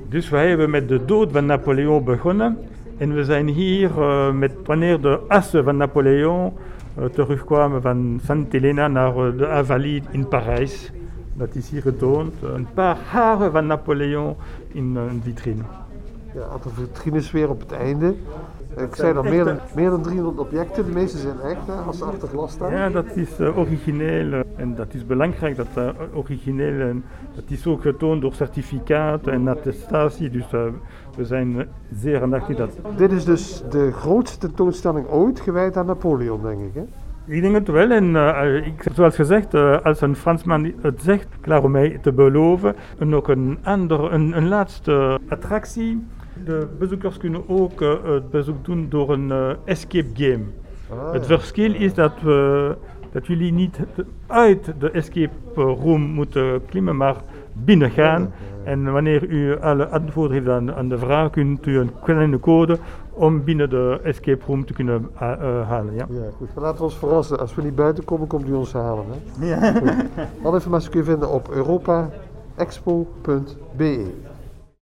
Dus wij hebben met de dood van Napoleon begonnen. En we zijn hier met wanneer de assen van Napoleon terugkwamen van Santa Elena naar de Invalides in Parijs. Dat is hier getoond. Een paar haren van Napoleon in een vitrine. Ja, een aantal vitrines weer op het einde. Ik zei dan meer dan 300 objecten, de meeste zijn echt, hè, als ze achter glas staan. Ja, dat is origineel en dat is belangrijk, dat origineel, dat is ook getoond door certificaten en attestatie, dus we zijn zeer aandachtig dat. Dit is dus de grootste tentoonstelling ooit gewijd aan Napoleon, denk ik, hè? Ik denk het wel en zoals gezegd, als een Fransman het zegt, klaar om mij te beloven. En ook een laatste attractie. De bezoekers kunnen ook het bezoek doen door een escape game. Het verschil is dat jullie niet uit de escape room moeten klimmen, maar binnen gaan. En wanneer u alle antwoorden heeft aan de vraag, kunt u een kleine code om binnen de escape room te kunnen halen. Ja, ja goed. We laten ons verrassen. Als we niet buiten komen, komt u ons halen. Hè? Ja. Alle informatie kun je vinden op europaexpo.be.